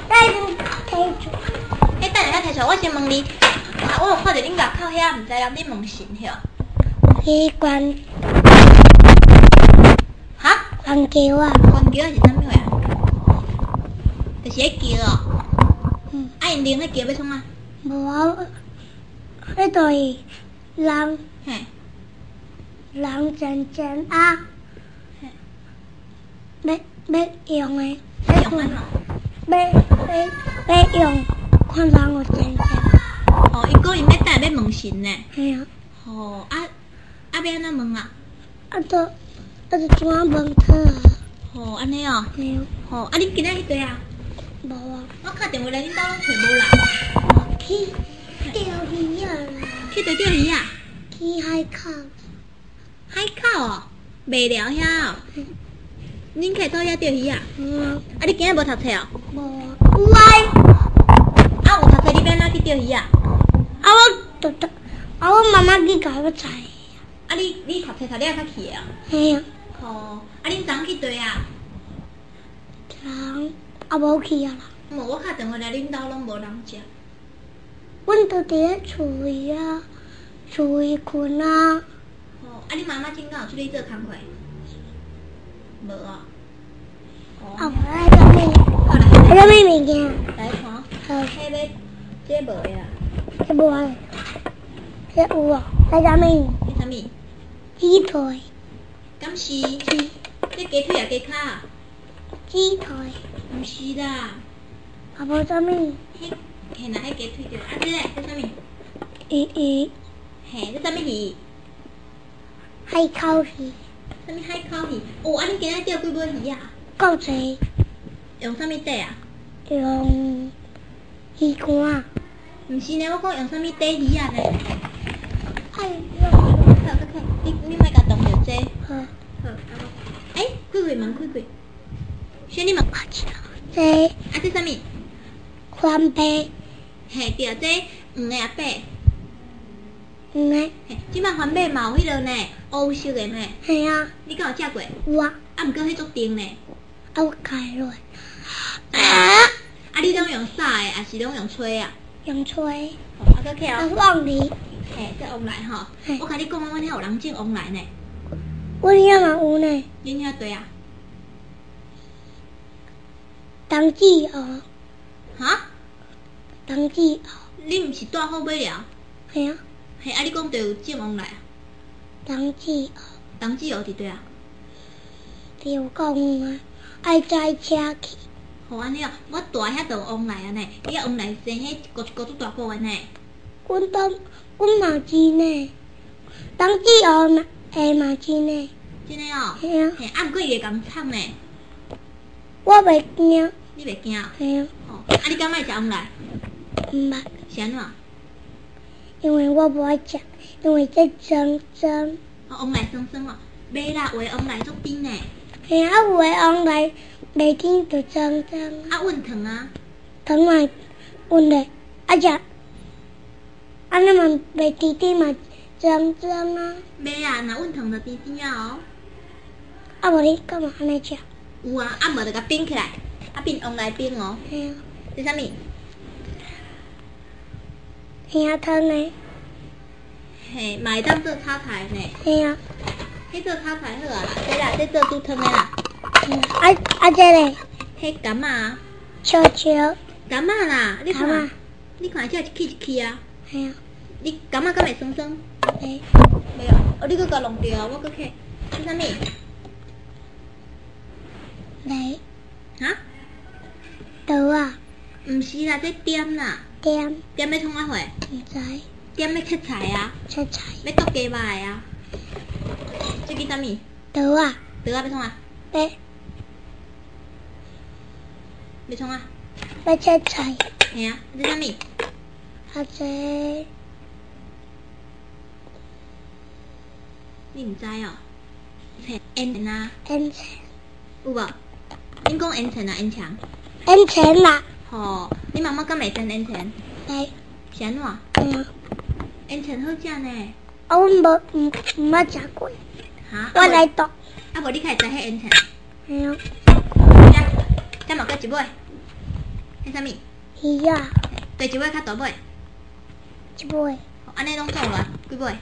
再提出。 迄等下摕出来，我先问你，我有看到恁外口遐，毋知人恁问神吼？ 去关哈？ 关桥啊？ 关桥是啥物货啊？就是迄桥哦。啊，因拎迄桥要创啊？ 无啊，迄度是人嘿。 人真啊，要用的， 要用安怎？ 要用，看人有真。 哦，伊讲因要等下要问神呢。 嘿啊。 哦，要安怎问啊？ 就怎问他啊？ 哦，安尼哦。 嘿啊。 哦，啊，恁今仔去佗啊？ 无啊。 我敲电话来，恁兜拢找无人。 去钓鱼啊啦。 去佗钓鱼啊？ 去海口。 海口哦，袂了遐哦。恁客倒遐钓鱼啊？啊，你今仔无读册哦？ 无啊。有啊。 啊，有读册你要哪去钓鱼啊？ 我妈妈去教我载。 啊，你读册读了较去的哦？ 嘿啊。 哦，啊，恁昨昏去佗啊？ 无去啊啦。 无，我敲电话来，恁兜拢无人食。 阮都伫咧厝里啊，厝里困啊。 哦，啊，恁妈妈今早有出去做工课？无哦。 无来啥物？ 好来， 啥物物件？ 来看。 好。 迄要，这无的啦。 这无啊。这有哦。来啥物？ 迄啥物？ 鸡腿。 敢是？这鸡腿啊，鸡脚啊？ 鸡腿。 毋是啦。 啊无啥物？ 嘿啦，迄鸡腿着。啊，这个这啥物？ 鱼。 嘿，这啥物鱼？ 海口鱼。 啥物海口鱼？哦，啊，恁今仔钓几尾鱼啊？ 够侪。 用啥物底啊？ 用鱼竿。 毋是呢，我讲用啥物底鱼啊呢？ 哎好，你莫甲动着这。 好。 好，开开门，开开。选你问。 这。 啊，这啥物？ 番贝。 嘿，对，这黄的啊白。 黄的。 嘿，即摆番贝嘛有迄落呢，乌色的呢。 嘿啊。 你敢有食过？ 有啊。 啊，毋过迄足甜呢。 啊，我开落。 啊，你拢用撒的，还是拢用吹啊？ 用吹。 哦，啊，搁起哦。 往里。 嘿，这往来吼。我甲你讲，阮遐有人种往来呢。 阮遐嘛有呢。 恁遐对啊？ 当季哦。 哈？ 当季哦。 你毋是带好买了？ 嘿啊。 嘿，啊，你讲着有种往来啊？ 当季哦。 当季哦，伫对啊？ 就讲啊，爱载车去。 好安尼哦，我大遐就有往来啊呢，伊遐往来生迄一个足大个的呢。 阮嘛是呢，当季哦下嘛是呢。 真诶哦。 嘿啊。 嘿，啊，毋过伊会共创呢。 我袂惊。 你袂惊？ 嘿啊。 哦，啊，你敢爱食往来？ 毋捌。 是安怎？ 因为我无爱食，因为这酸。 哦，往来酸酸哦，袂啦，有的往来足甜呢。 嘿啊，有的往来袂甜就酸。 啊，温糖啊？ 糖嘛温的，啊食，啊那嘛袂甜嘛酸啊。 袂啊，若温糖就甜甜啊哦。 啊无你干嘛安尼食？ 有啊，啊无就甲冰起来，啊变往来冰哦。 嘿啊。 这啥物？ 虾汤呢？ 嘿，嘛会当做炒菜呢。 嘿啊。 迄做炒菜好啊啦，这啦，这做煮汤的啦。 这嘞？ 迄柑仔。 笑。 柑仔啦，你看，你看这一起一起啊。 嘿啊。 你柑仔敢会酸酸？ 袂。 袂哦，哦，你搁甲弄着啊，我搁起。这啥物？ 来。 哈？ 豆啊？ 毋是啦，这点啦。 点要创啊货？ 毋知。 点要切菜啊？ 切菜。 要剁鸡肉的啊？这叫啥物？ 豆啊？ 豆啊要创啊？要创啊？ 要切菜。 嘿啊，这啥物？ 这。 你毋知哦？烟尘啊？ 烟尘。 有无？恁讲烟尘啊？烟肠？ 烟尘啦。 吼，恁妈妈敢会蒸烟尘？ 会。 是安怎？ 嘿啊。 烟尘好食呢。 啊，阮毋捌食过。 哈？ 我来读。 啊无你开知迄烟尘？ 嘿啊。 这嘛搁一尾。 迄啥物？ 鱼啊， 第一尾较大尾？ 一尾， 安尼拢总偌几尾？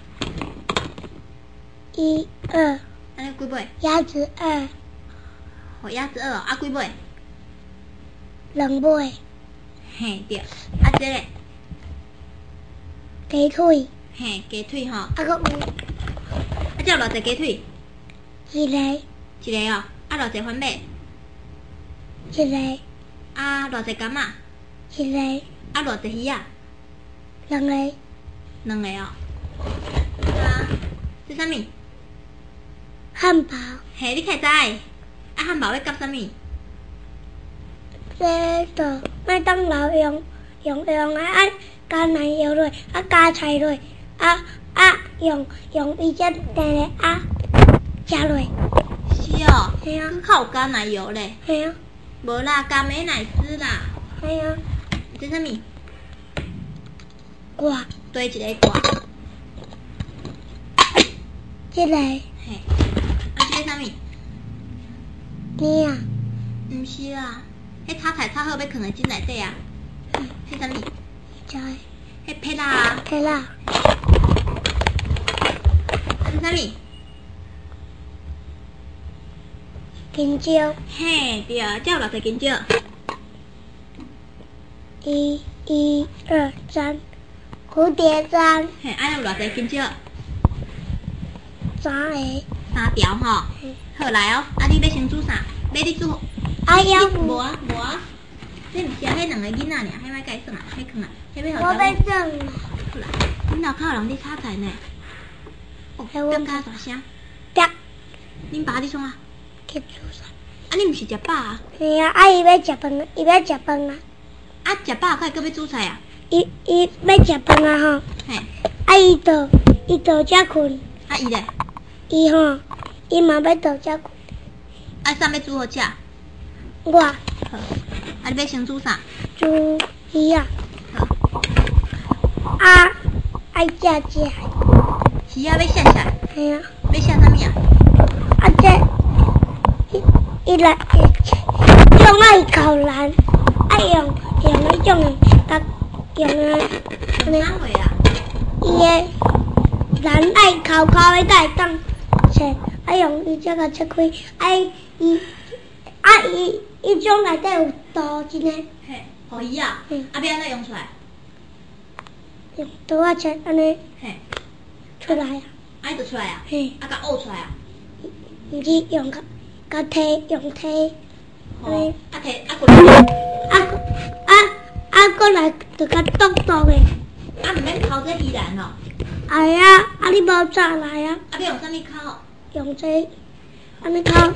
1、2， 安尼几尾？ 鸭子2， 鸭子2哦，啊几尾？ 2尾， 嘿对，啊这个鸡腿， 嘿鸡腿吼， 啊个有啊这有偌济鸡腿？ 一个， 一个哦，啊偌济番麦？ 一个， 啊偌济柑仔？ 一个， 啊偌济鱼啊 2个， ？2个哦。啊，这啥物？ 汉堡， 嘿，你开知？啊汉堡要夹啥物？ 这个麦当劳用啊加奶油落，啊加菜落，用伊只蛋啊加落， 是哦， 嘿啊， 较有加奶油咧， 嘿啊， 无啦，加美乃滋啦。 嘿啊， 这啥物？ 瓜， 对一个瓜。 这个嘿，啊这个啥物？ 你啊， 毋是啦，迄炒菜炒好要放在进内底啊。迄啥物？ 这个迄撇啦啊。 对啦， 啊这啥物？ 香蕉， 嘿，对，这有偌济香蕉？ 1、2、3，蝴蝶章嘿，安尼有偌济香蕉 ，3个， ？3条吼。好来哦，啊你要先煮啥？要你煮？ 哎呀， 无啊无啊，你毋是啊？迄2个囡仔尔，迄莫甲伊算啊，迄囥啊，迄要互我要整， 好啦，恁楼骹有人咧炒菜呢。哦， 嘿我变甲大声。 啪， 恁爸伫创啊？ 去煮啥？ 啊你毋是食饱啊？ 嘿啊，啊伊要食饭，伊要食饭啊， 啊食饱快搁要煮菜啊？ 伊要食饭啊吼， 嘿， 啊伊倒遮困， 啊伊咧？ 伊嘛要倒遮困， 啊啥要煮好食？ 我好，啊你要先煮啥？ 煮鱼啊， 好， 爱食， 鱼啊要下下， 嘿啊， 要下啥物啊？ 啊这伊来用爱烤篮，用迄种用啊， 用啥货啊？ 伊个篮爱烤的，才会当切，用伊这个切开，伊种内底有刀真诶， 嘿，互鱼啊？ 嗯啊要安怎用出来？ 用刀啊切安尼嘿， 出来啊， 啊伊就出来啊？ 嘿， 啊甲沤出来啊？ 毋是用甲摕用摕， 吼，啊摕啊过来， 过来就甲剁诶， 啊毋免烤这鱼篮哦？ 哎呀，你无炸来啊， 啊要用啥物烤？ 用这安尼烤，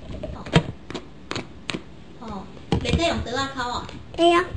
哦，袂使用刀仔烤哦？ 对啊，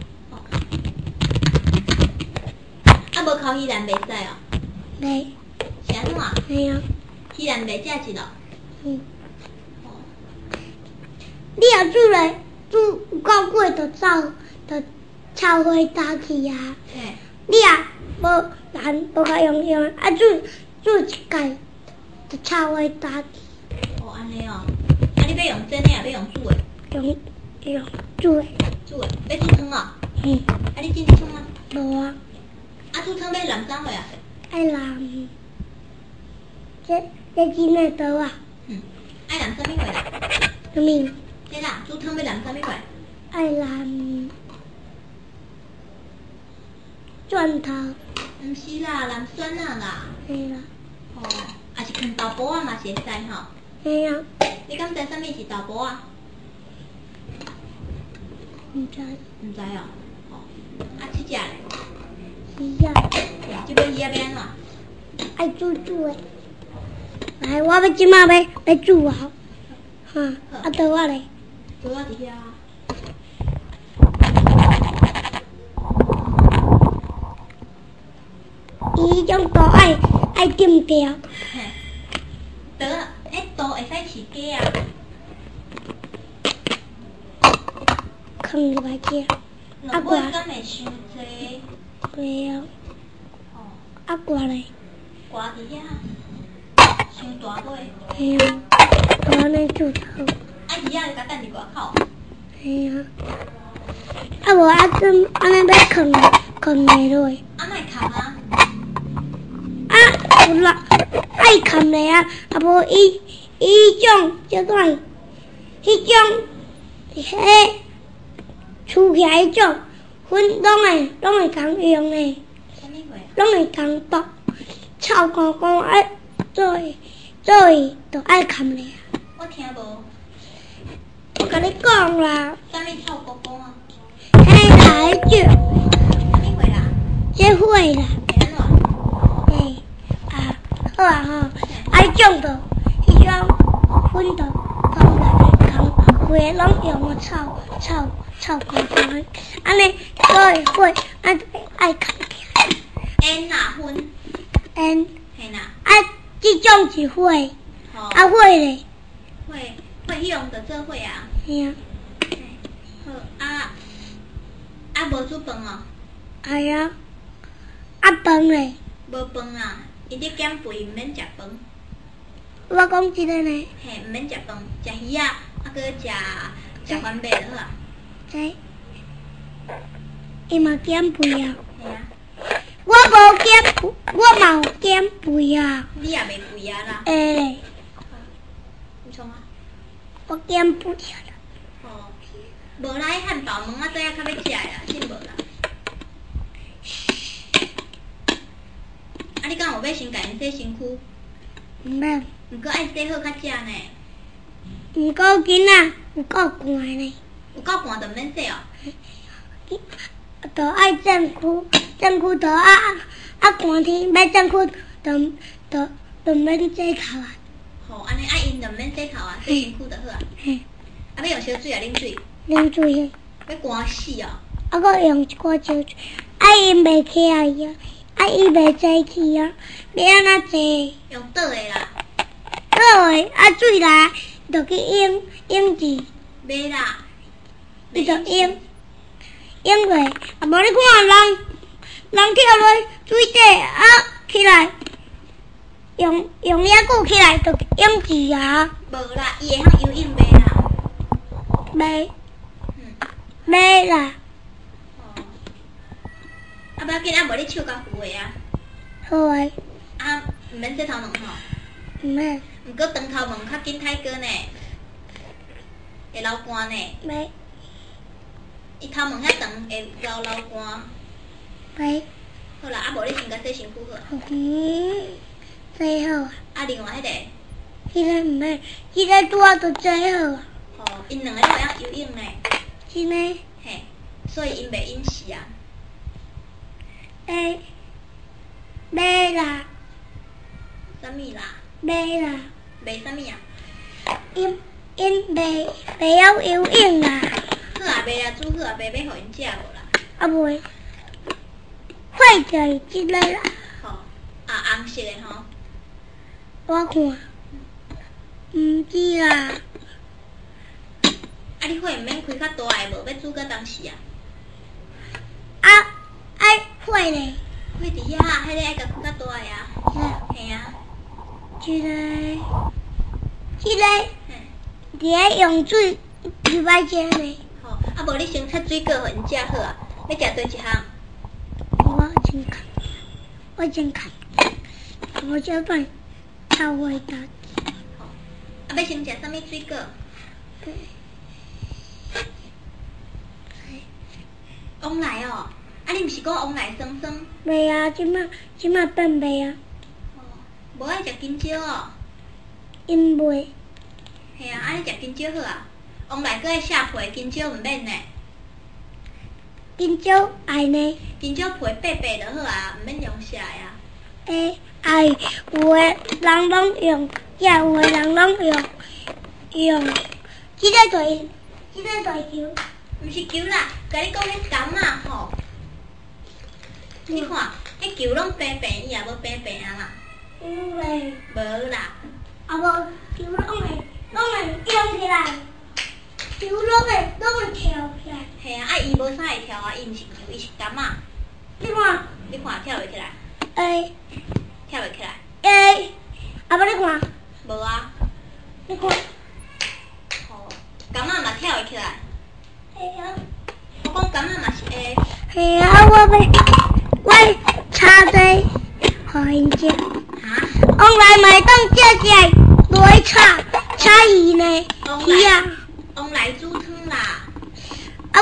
啊无烤鱼篮袂使哦？ 袂， 是安怎？ 对啊， 鱼篮袂食一咯？ 嗯。 哦， 你若煮有够久就臭花焦去啊！ 嘿， 你若无甲用煮一盖，就臭花焦去。 哦安尼哦，啊你要用蒸的啊？要用煮的？ 用煮的， 煮的，要煮汤哦？啊你真煮吗？ 无啊， 啊煮汤要淋啥货啊？ 爱淋这真诶刀啊！ 爱淋啥物货啦？ 什么？ 这啦，煮汤要淋啥物货？ 爱淋蒜头， 毋是啦，淋酸啊啦。 嘿啦， 哦，啊是放豆包啊嘛是会使吼。 嘿啊， 你敢知啥物是豆包啊？ 毋知毋知哦。哦，啊七只咧。 是啊， 这尾鱼啊要安怎？ 爱煮的。来，我要即马要煮啊！哈，刀啊咧。 刀仔伫遐。 伊种刀爱点掉， 嘿，刀啊，迄刀会使饲鸡啊。 放入来去， 两尾敢会伤济？ 对啊， 哦， 挂咧， 挂伫遐，伤大尾。 嘿啊，就安尼煮头， 啊鱼啊，就甲等伫外口。 嘿啊， 啊无啊阵安尼要扛袂落。 啊莫扛啊！ 啊有啦，爱扛咧啊，啊无伊种即款，迄种迄厝起来迄种，阮拢会共用诶， 啥物货？ 拢会共剥，臭干干啊，做伊就爱扛咧。 我听无。 我甲你讲啦， 啥物臭公公啊？ 迄啦迄种， 啥物货啦？ 即火啦， 会安怎？ 嘿啊好啊吼，爱种着迄种粉着放来共火拢用啊臭干干，安尼做伊火，啊爱扛起来。 烟啦，薰， 烟嘿啦。 啊，即种是火， 吼。 啊火咧， 火迄用着做火啊。 嘿啊， 好啊无煮饭哦。 哎呀，啊饭咧， 无饭啊，伊咧减肥，毋免食饭。 我讲即个呢， 嘿，毋免食饭，食鱼啊，啊搁食番麦就好啊。 知，伊嘛减肥啊， 嘿啊， 我无减肥，我嘛有减肥啊， 你也袂肥啊啦。 会咧， 你创啊？ 我减肥啊， 吼，无啦，迄汉堡门仔仔较要食的啦，信无啦？啊，你敢有要先家己洗身躯？ 毋免， 毋过爱洗好较食呢。 毋过囡仔有够寒呢， 有够寒就毋免洗哦。 着爱蒸躯着寒天要蒸躯，着免洗头啊， 吼，安尼爱因就毋免洗头啊，洗身躯就好啊。 嘿， 啊，要用烧水啊，啉水， 啉水。 要寒死哦。 啊，搁用一寡烧水，啊因袂起来啊，啊伊袂坐去啊，要安怎坐？ 用倒的啦。 倒的啊水来，着去用字， 袂啦。 伊着用落，啊无你看人跳落水底啊起来，用遐久起来着用字啊， 无啦，伊会晓游泳袂啦。 袂嗯。 袂啦， 哦。啊，不要紧，啊无你手较浮的啊。 好诶， 啊，毋免洗头毛吼。 毋免， 毋过长头毛较紧太过呢，会流汗呢。 袂伊头毛遐长会流汗。 袂， 好啦，啊无你先甲洗身躯好。 洗好啊， 啊，另外迄个， 迄个毋免，迄个拄仔着洗好啊， 吼，因两个都会晓游泳呢。 真诶。 嘿，所以因袂因死啊。 袂啦， 啥物啦？ 袂啦， 袂啥物啊？ 因袂晓游泳啦， 好啊，袂啊，煮好啊，袂要互因食无啦。 啊袂，会着即个啦， 吼，啊红色的吼。 我看，毋知啦， 啊，你火毋免开较大个无，要煮到当时啊。 啊爱会咧， 火伫遐，迄个爱甲开较大个啊。嘿啊。 即个嘿。 伫咧用水入来食咧， 吼，啊无你先擦水果互因食好啊。要食做一项？ 我真看，我小段超会答， 吼，啊要先食啥物水果？往来哦，啊你毋是讲往来酸酸？ 袂啊，即马变袂啊， 哦，无爱食金蕉哦。 因袂， 嘿啊，啊你食金蕉好啊。往来搁爱下皮，金蕉毋免呢。 金蕉爱呢， 金蕉皮白白就好啊，毋免用下的啊。 爱有诶人拢用，也有诶人拢用，即个大球， 毋是球啦，甲你讲迄柑啊吼。你看，迄球拢平平，伊也无平平啊啦。 有咧， 无啦。 啊无球拢会用起来，球拢会跳起来， 嘿啊，啊伊无啥会跳啊，伊毋是球，伊是柑啊。 你看， 你看跳袂起来？跳袂起来？ 啊无你看， 无啊。 你看， 吼，柑仔嘛跳会起来。 会啊， 我讲柑仔嘛嘿啊，我炒在互因食。 哈？ 往来买当食落去炒鱼呢，鱼啊。 往来煮汤啦。 啊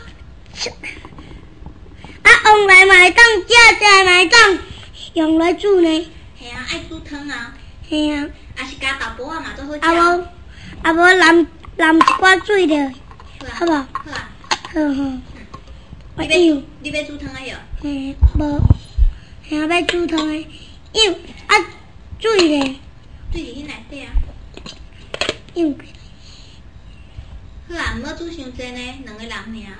往来买当食买当用来煮呢。 嘿啊，爱煮汤啊。 嘿啊。 啊是加豆腐啊嘛，做好食。 无淋一寡水落，好无？ 好啊。 好。 你要煮汤啊哟？ 嘿，无，嘿啊，要煮汤的，水咧。 水伫迄内底啊。 用。 好啊，毋好煮伤济呢，2个人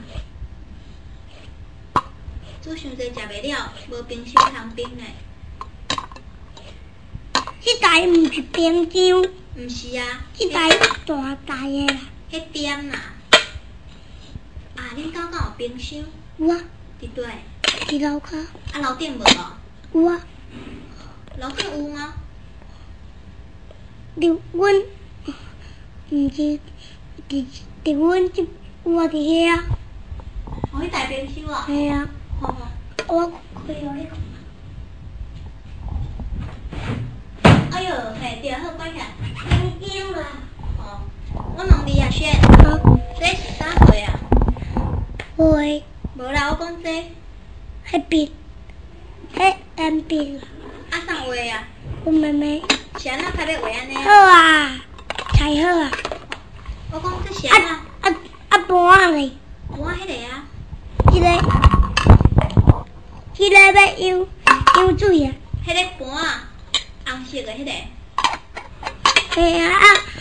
尔。煮伤济食袂了，无冰箱通冰呢。 迄台毋是冰箱。 毋是啊。 迄台大台的啦。 迄点啦。啊，恁狗敢有冰箱？ 有啊。 伫倒？ 伫楼骹。 啊，楼顶无哦？ 有啊。 楼顶有吗？ 伫阮，毋是，伫阮即有啊，伫遐啊。 哦，迄台冰箱哦。 嘿啊。 好。 我开互你看。 哎哟，嘿，对，好，关起来。 冰箱啦。 哦，我问你啊，轩。 好。 这是啥货啊？ 灰。 无啦，我讲这。 迄笔，迄鉛笔啦。 啊，啥画啊？ 阮妹妹。 是安怎才要画安尼？ 好啊，才好啊。 我讲这是安怎？ 盘咧。 盘迄个啊。 迄个要舀水啊。 迄个盘啊，红色的迄个。 嘿啊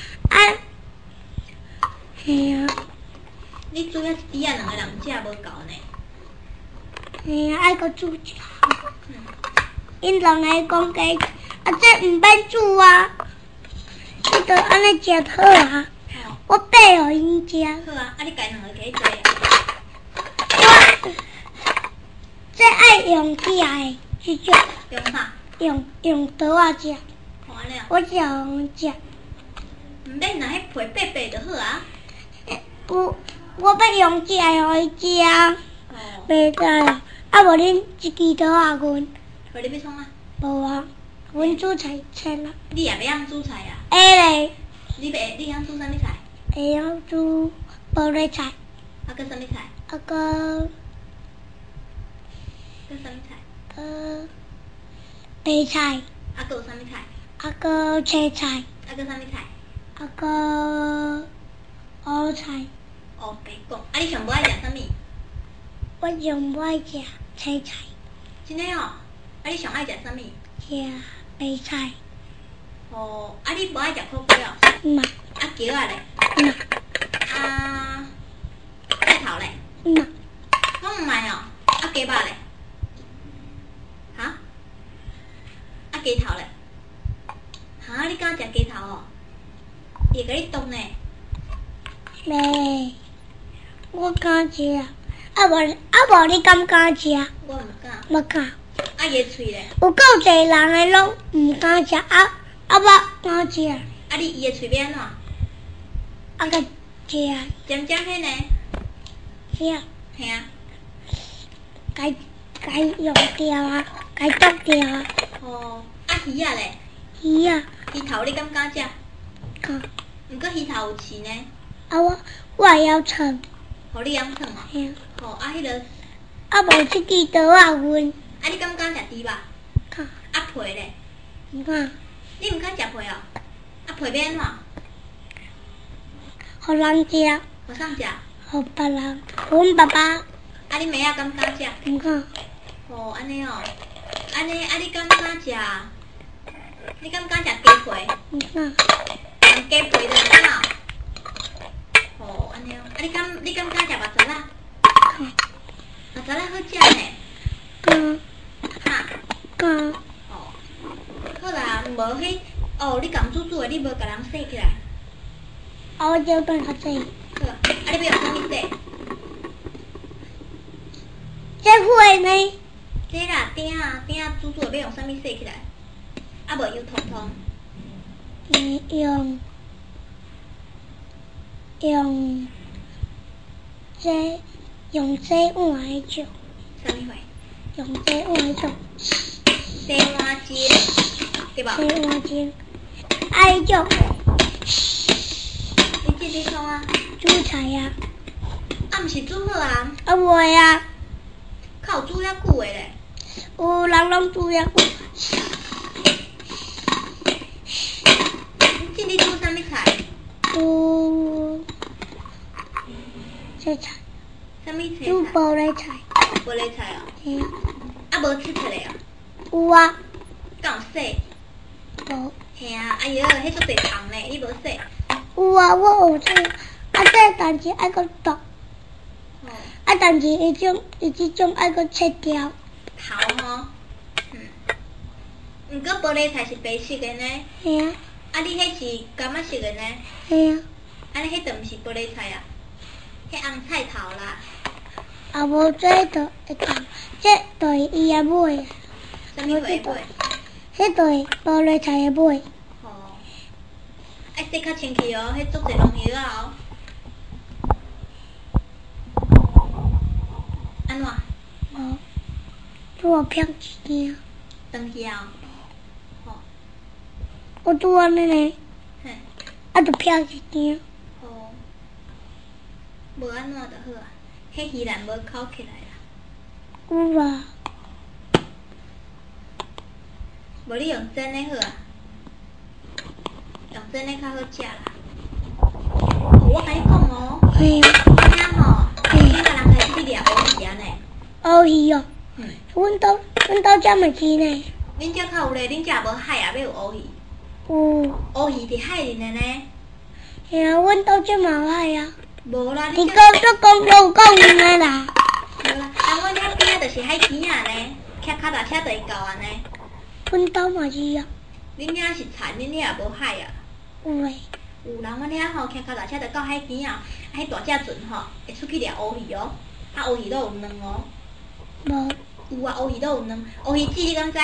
嘿啊。 你煮遐一滴啊，2个人食无够呢。 嘿啊，爱搁煮一下。因人来讲价，这毋免煮啊，你着安尼食好啊。我爬互因食。 好啊，你家2个加做啊。这爱用起来即种。 用啥？ 用刀啊食。 好安尼啊。 我只用食。 毋免啦，迄皮白白就好啊。 我要用起来互伊食。哦。袂使啊，无恁一支刀啊阮。 无你要创啊？ 无啊，阮煮菜嗔啊。 你也袂晓煮菜啊？ 会咧。 你晓煮啥物菜？ 会晓煮菠萝菜。 啊，搁啥物菜？ 啊，搁啥物菜？ 白菜。 啊，搁有啥物菜？ 啊，搁青菜。 啊，搁啥物菜？ 啊，搁乌菜。 哦，白讲。啊，你上无爱食啥物？ 我上无爱食青菜。 真诶哦？啊，你上爱食啥物？ 食白菜。 哦，啊，你无爱食苦瓜哦？ 嘛。 啊，茄仔咧？ 嘛。 啊，菜头咧？ 嘛。 拢毋爱哦？啊，鸡肉咧？哈？啊，鸡头咧？哈，你敢食鸡头哦？伊会甲你冻呢？ 袂，我敢食。啊无你敢食？ 我毋敢。 无敢。 啊，伊喙咧？ 有够侪人诶，拢毋敢食，我敢食。 啊，你伊诶喙要安怎？ 啊，甲食。 尖尖迄呢？ 是啊。 嘿啊。 该用掉啊，该剁掉啊。 哦，啊鱼仔咧？ 鱼啊。 鱼头你敢食？ 敢。 毋过鱼头有刺呢。 啊，我会晓炒。 互你晓炒哦？ 嘿啊。 哦，啊，迄个。 啊，无即支刀啊，阮。 啊，你敢食猪肉？ 敢。 啊，皮咧？ 毋敢。 你毋敢食皮哦？啊，皮要安怎？ 互人食。 互啥食？ 互别人。阮爸爸。 啊，你妹仔敢食？ 毋敢。 哦，安尼哦。安尼，啊，你敢食？你敢食鸡皮？ 毋敢。 用鸡皮就安怎？哦，安尼哦。啊，你敢食肉脯仔？ 敢。 肉脯仔好食呢。 敢。 哈？ 敢。 哦。好啦，无迄，哦，你共煮的，你无甲人洗起来。 啊，我叫等下洗。 好，啊，你要用啥物洗？ 这火呢？ 这啦，鼎煮要用啥物洗起来？啊，无油通通。 用这碗来煮。 啥物货？ 用这碗种。 西瓜煎，对吧？ 西瓜煎，爱种。 你这里创啊？ 煮菜啊。 啊，毋是煮好啊？ 啊袂啊。 较有煮遐久的咧。 有人拢煮遐久。 你这里煮啥物菜？ 有这菜。 啥物菜？ 煮玻璃菜。 玻璃菜哦。 嘿。 啊，无切切的啊？ 有啊。 敢有洗？ 无。 嘿啊，哎哟，迄足侪虫咧，你无洗？ 有啊，我有洗。啊，这但是爱搁剁。 哦。 啊，但是伊即种爱搁切掉。 头吼。毋过玻璃菜是白色的呢。 嘿啊。 啊，你迄是柑仔色的呢？ 嘿啊。 啊，你迄就毋是玻璃菜啊？迄红菜头啦。 啊，无这就会当，这就是伊的尾啊。 啥物货尾？ 迄就是玻璃菜的尾。 吼。爱洗较清气哦，迄足侪农药啊哦。安怎？ 无。拄好瞟一件。 断去啊？吼。 我拄安尼呢。 嘿。 啊，就瞟一件。 吼。无安怎就好啊。迄鱼卵无烤起来啦。 有啊。 无你用蒸的好啊。用蒸的较好食啦。我甲你讲哦。 嘿啊。 遐吼，现在人开始去掠乌鱼啊呢。 乌鱼哦。阮兜遮嘛是呢。 恁遮较有咧，恁遮也无海啊，要有乌鱼。 有。 乌鱼伫海里呢呢。 嘿啊，阮兜遮嘛有海啊。 无啦， 你讲有讲有呢啦。 无啦，啊，阮遐边仔就是海边啊呢，骑脚踏车就会到啊呢。 阮兜嘛是啊。 恁遐是田，恁遐也无海啊。 有诶。 有人阮遐吼，骑脚踏车就到海边啊，迄大只船吼，会出去掠乌鱼哦。啊，乌鱼都有卵哦。 无。 有啊，乌鱼都有卵。乌鱼籽你敢知？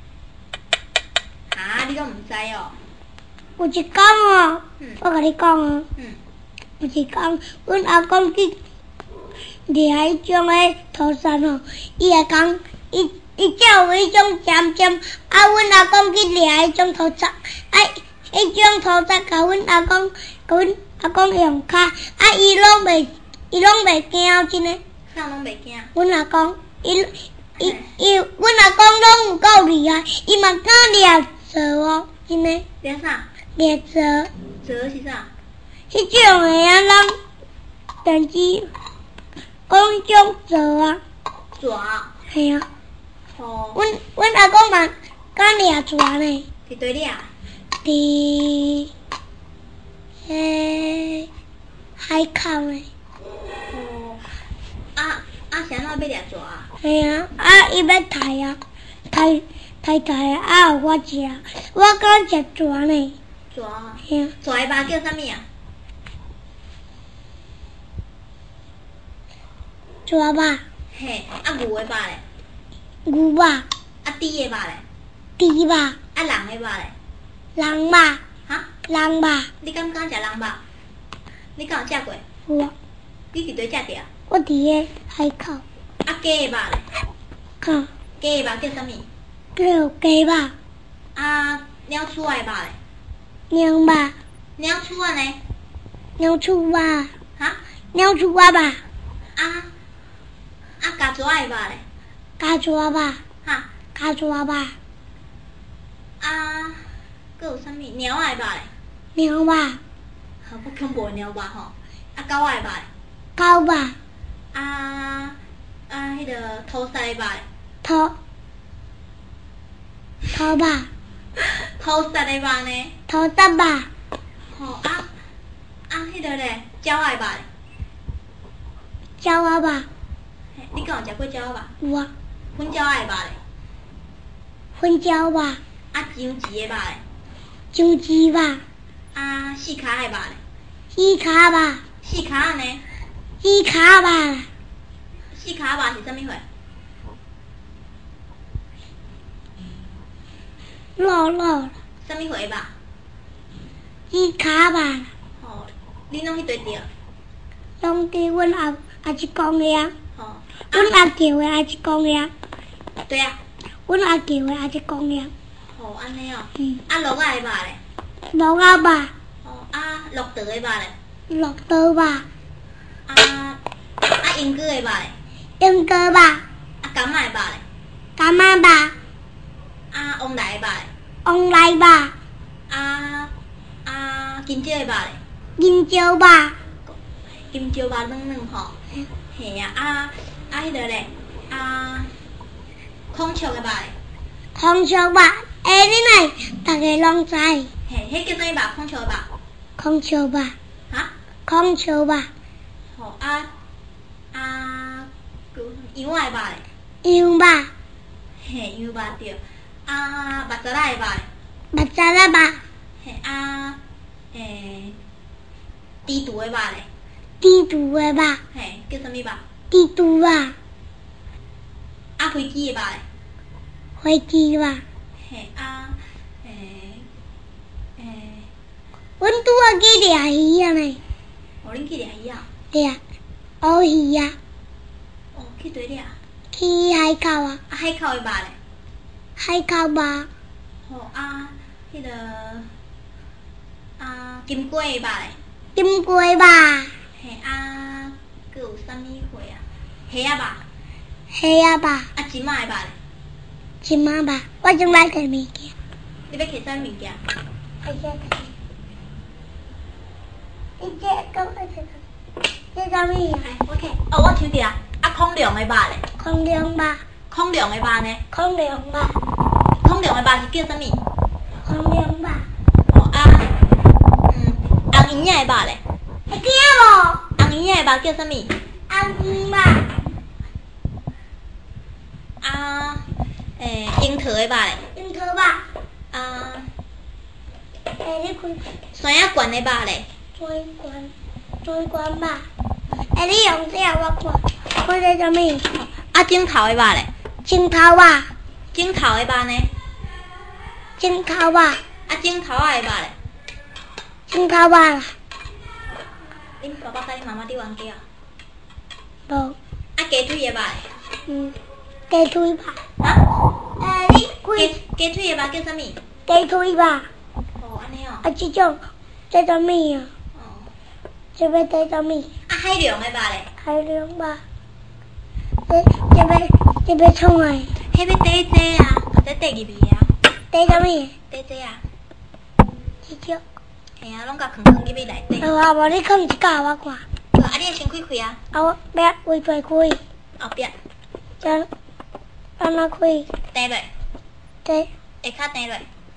哈，你拢毋知哦。 有一工哦，我甲你讲哦。有一工，阮阿公去掠迄种诶土产吼，伊会讲，伊才有迄种尖尖，啊，阮阿公去掠迄种土产，啊，迄种土产甲阮阿公用骹，啊，伊拢袂惊真诶。 啥拢袂惊。 阮阿公，阮阿公拢有够厉害，伊嘛敢掠蛇哦，真诶。 掠啥？ 掠蛇。 蛇是啥？ 迄种诶啊，人电视讲迄种蛇啊。 蛇。 系啊。 哦。 阮阿公嘛敢掠蛇呢。 伫对掠？ 伫海口呢。 哦。啊，是安怎要掠蛇啊？ 系啊，啊伊要刣啊，刣啊，互我食，我敢食蛇呢。 蛇。 嘿啊。 蛇诶肉叫啥物啊？ 蛇肉。 嘿，啊牛诶肉咧？ 牛肉。 啊猪诶肉咧？ 猪肉。 啊人诶肉咧？ 人肉。 哈？ 人肉。 你敢食人肉？你敢有食过？ 有啊。 你伫倒食着？ 我伫海口。 啊鸡诶肉咧？ 哈。 鸡诶肉叫啥物？ 叫鸡肉。 啊鸟鼠诶肉咧？ 猫肉。 鸟鼠啊呢？ 鸟鼠肉。 哈？ 鸟鼠肉肉。 家蛇诶肉咧？ 家蛇肉。 哈？ 家蛇肉。 佫有啥物？猫仔诶肉咧？ 猫肉。 好不恐怖诶猫肉吼。狗仔诶肉咧？ 狗肉。 迄个土沙诶肉咧？ 土肉。 土沙诶肉呢？ 土沙肉。 吼迄个咧，鸟仔诶肉咧？ 鸟仔肉。 你敢有食过鸟仔肉？ 有啊。 粉鸟仔诶肉咧？ 粉鸟肉。 章鱼诶肉咧？ 章鱼肉。 四脚诶肉咧？ 四脚肉。 四脚啊呢？ 四脚肉。 四脚肉是啥物货？ 肉肉。 啥物货诶肉？ 四脚肉。 吼，你拢迄块着？ 拢伫阮阿叔公遐。 吼， 阮阿叫的还是公鸭？ 对啊。 阮阿叫的还是公鸭？ 哦，安尼哦。啊，鹿仔的肉咧？ 鹿仔肉。 哦，啊，鹿肠的肉咧？ 鹿肠肉。 英哥的肉咧？ 英哥肉。 柑仔的肉咧？ 柑仔肉。 旺来的肉咧？ 旺来肉。 金蕉的肉咧？ 金蕉肉。 金蕉肉软吼。嘿啊，迄个咧，孔雀的肉咧？ 孔雀肉，你哪大家拢知？ 嘿，迄叫啥肉？孔雀肉。 孔雀肉。 哈？ 孔雀肉。 吼羊仔的肉咧？ 羊肉。 嘿，羊肉对。目蚱仔的肉咧？ 目蚱仔肉。 嘿，猪肚的肉咧？ 猪肚的肉。 嘿，叫啥物肉？ 猪肚肉。 飞机的肉咧？ 飞机肉。 嘿， 阮拄仔去掠鱼啊呢。 哦，恁去掠鱼啊？ 掠乌鱼啊。 哦，去佗掠？ 去海口啊。 海口的肉咧？ 海口肉。 吼迄个金龟的肉咧？ 金龟肉。 嘿佫有啥物货啊？虾仔肉。 虾仔肉。 金仔的肉咧？ 金仔肉，我正来摕物件。 你要摕啥物件？ 你这讲这啥物啊？ 我摕。哦，我抽着孔龙的肉咧？ 孔龙肉。 孔龙的肉呢？ 孔龙肉。 孔龙的肉是叫啥物？ 孔龙肉。 哦红圆仔的肉咧？ 会惊无？ 红圆仔的肉叫啥物？ 红圆肉。 樱桃的肉咧？ 樱桃肉。你看。 山仔罐的肉咧？ 山罐肉。你用这我看，看这啥物？ 镜头的肉咧？ 镜头肉。 镜头的肉呢？ 镜头肉。 镜头仔的肉咧？ 镜头肉啦。 恁爸爸甲恁妈妈伫冤家？ 无。 鸡腿的肉咧？ 鸡腿肉。你看。 鸡腿的肉叫啥物？ 鸡腿肉。 哦，安尼哦。 这啥物啊？这要这啥物？ 海龙的肉咧？ 海龙肉。这要创啊？ 迄要底这啊，或者底入去啊？ 底啥物？ 底这啊？ 这种。 嘿拢甲放入去内底。 无你放一角我看。 你先开开啊。 我要为开开。 后壁。 安怎开？ 钉落。下骹钉落。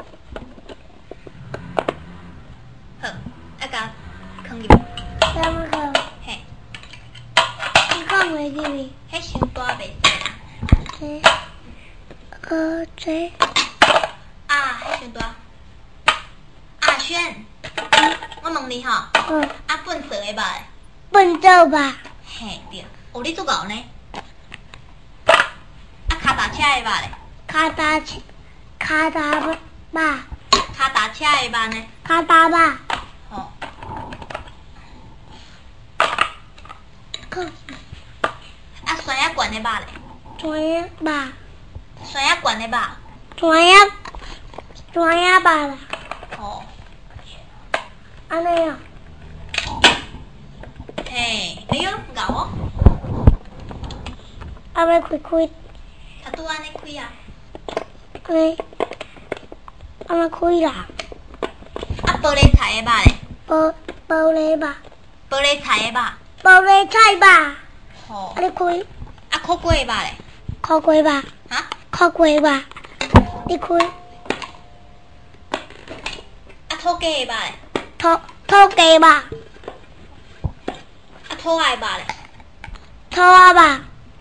好，甲放入去。 怎么放？ 嘿。 你放袂入去？ 迄伤大袂使啦。 这。 迄伤大。轩，我问你吼。粪色的肉咧？ 粪色肉。 嘿，对。哦，你足敖呢？脚踏车的肉咧？ 脚踏肉。 脚踏车的肉呢？ 脚踏肉。 吼。山仔罐的肉咧？ 山仔肉。 山仔罐的肉？ 山仔肉啦。 哦。 安尼啊？ 嘿，哎呦，咬哦！ 要开开。 拄安尼开啊？ 安尼开啦。 玻璃菜的肉咧？ 玻璃肉。 玻璃菜的肉？ 玻璃菜肉。 吼。 你开。 苦瓜的肉咧？ 苦瓜肉。 哈？ 苦瓜肉。你开。 土鸡的肉咧？ 土鸡肉。 土仔的肉咧？ 土仔肉。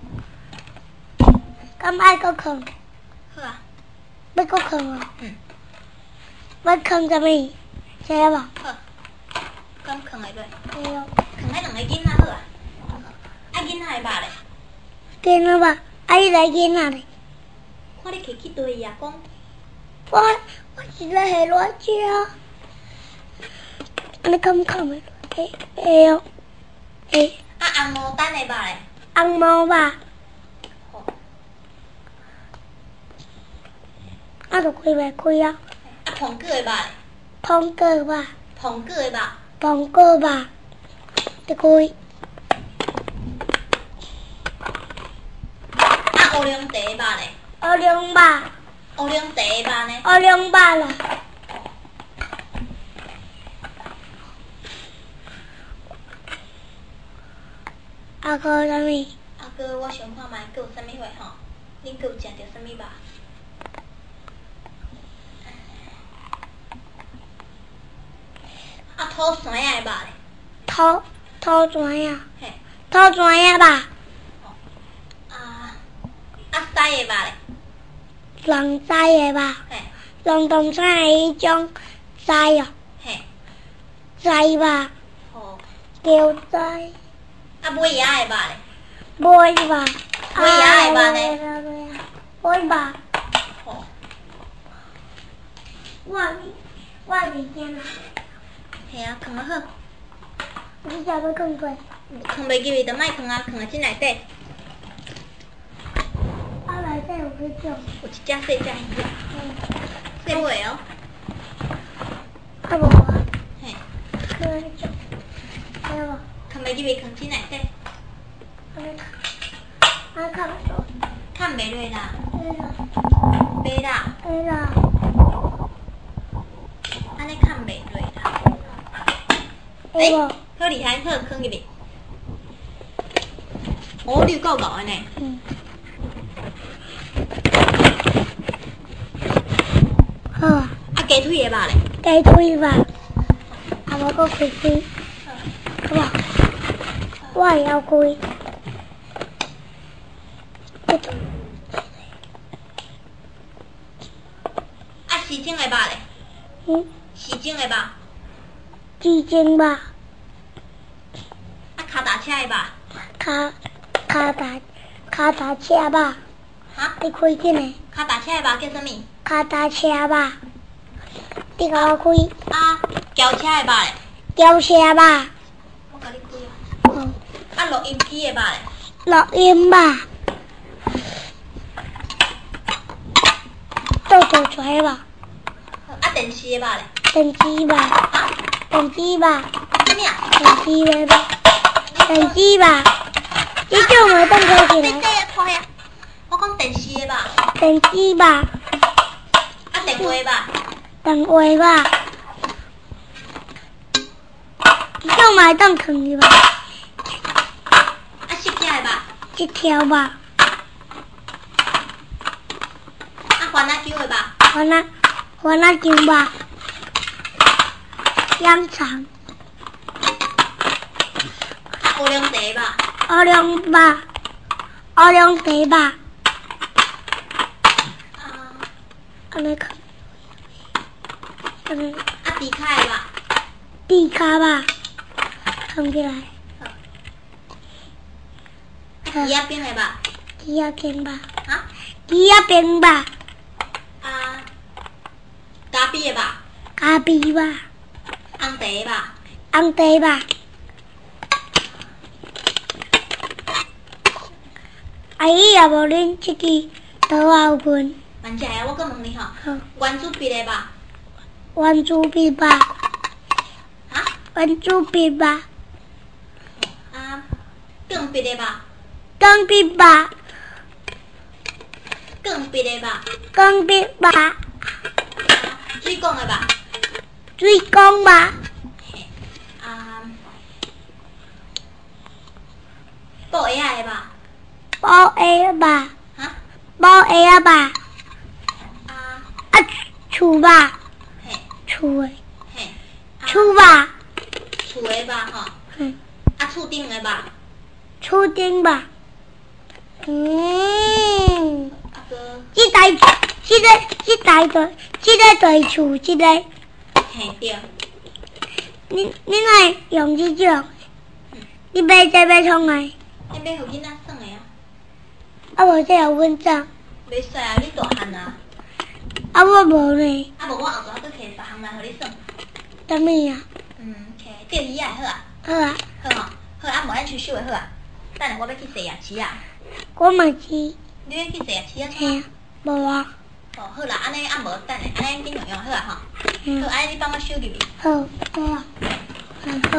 敢爱搁放？ 好啊。 要搁放哦？要放啥物？知影无？ 好。敢放会落？ 会哦。 放迄两个囡仔好啊。囡仔的肉咧？ 囡仔肉，伊来囡仔咧。 看你摕去对啊，讲。 我是咧下辣椒。安尼敢会落？会哦。会。 红毛丹的肉咧？ 红毛肉。 啊，就开袂开啊。 啊，碰过的肉咧？ 碰过肉。 碰过的肉。 碰过肉。就开。 啊，乌龙茶的肉咧？ 乌龙肉。 乌龙茶的肉呢？ 乌龙肉啦。啊，搁有啥物？ 啊，搁我想看卖，搁有啥物货吼？恁搁有食着啥物肉？啊，土山仔的肉咧？ 土山仔。 嘿。 土山仔肉。 啊，西的肉咧？ 龙西的肉。 嘿。 龙洞山的迄种西哦。 嘿。 西肉。 哦。 牛西。 啊，尾仔的肉咧？ 尾肉。 尾仔的肉呢？ 尾肉。 哦。 我袂惊啦。 嘿啊，放啊好。 你才要放过。 放袂入去就莫放啊，放啊进内底。 啊，内底有几种？ 有一只细只鱼啊。细尾哦。 啊无啊。 嘿。 有迄种。有无？ 放袂入去，放进内底。 安尼看。啊，看不着。 看袂落啦。 对啦。 袂啦。 对啦。 安尼看袂落啦。好厉害，好放入去。哦，你有够厚的呢。 好啊。 啊，鸡腿的肉咧？ 鸡腿肉。啊，我搁开开。好无？我会晓开。 啊，西精的肉咧？西精的肉。 鸡精肉。 啊，脚踏车的肉。 脚踏车肉。 哈？ 你开紧嘞。 脚踏车的肉叫啥物？ 脚踏车肉。你甲我开。 啊，轿车的肉咧？ 轿车肉。 我甲你开啊。 好。 啊，录音机的肉咧？ 录音肉。倒出来吧。 啊，电视的肉咧？ 电视肉。 啊？ 电视肉。 啥物啊？ 电视的肉。电视肉。你叫我动开起来。 拖遐。我讲电视的肉。 电视肉。 啊，电话的肉。 电话肉。你叫我动放去吧。 啊，色只的肉。 一条肉。 啊，番仔球的肉。 番仔球肉。香肠。 啊，乌龙茶的肉。 乌龙肉。乌龙茶肉。安尼看。安尼。 啊，猪脚的肉。 猪脚肉。放起来。 啊，鸡仔饼的肉。 鸡仔饼肉。 哈？ 鸡仔饼肉。 啊，咖啡的肉。 咖啡肉。 红茶的肉。 红茶肉。阿姨也无恁这支刀仔有分。 慢食啊，我搁问你吼。 好。 原子笔的肉。 原子笔肉。 哈？ 原子笔肉。 啊，钢笔的肉。 钢笔肉。 钢笔的肉。 钢笔肉。 水管的肉。 水管肉。 啊，布鞋的肉。 布鞋肉。 哈？ 布鞋肉。 啊， 厝肉。 嘿。 厝的。 嘿。 厝肉。 厝的肉吼。啊，厝顶的肉。 厝顶肉。 啊个。 这台厝，这个。 嘿对。 你哪用这种？你买这要创的？ 你买互囡仔耍的啊？ 啊无这有阮种。 袂使啊，你大汉啊。 啊我无呢。 啊无我后头搁摕别项来互你耍。 啥物啊？ 摕钓鱼仔好啊。 好啊。 好吼，好啊，无咱出手的好啊。等下我要去洗牙齿啊。 我嘛是。 你要去洗牙齿啊？ 嘿啊。无啊。 哦，好啦，安尼啊无等下，安尼紧用用好啊吼。好，安尼你帮我收入去。 好，好啊，好。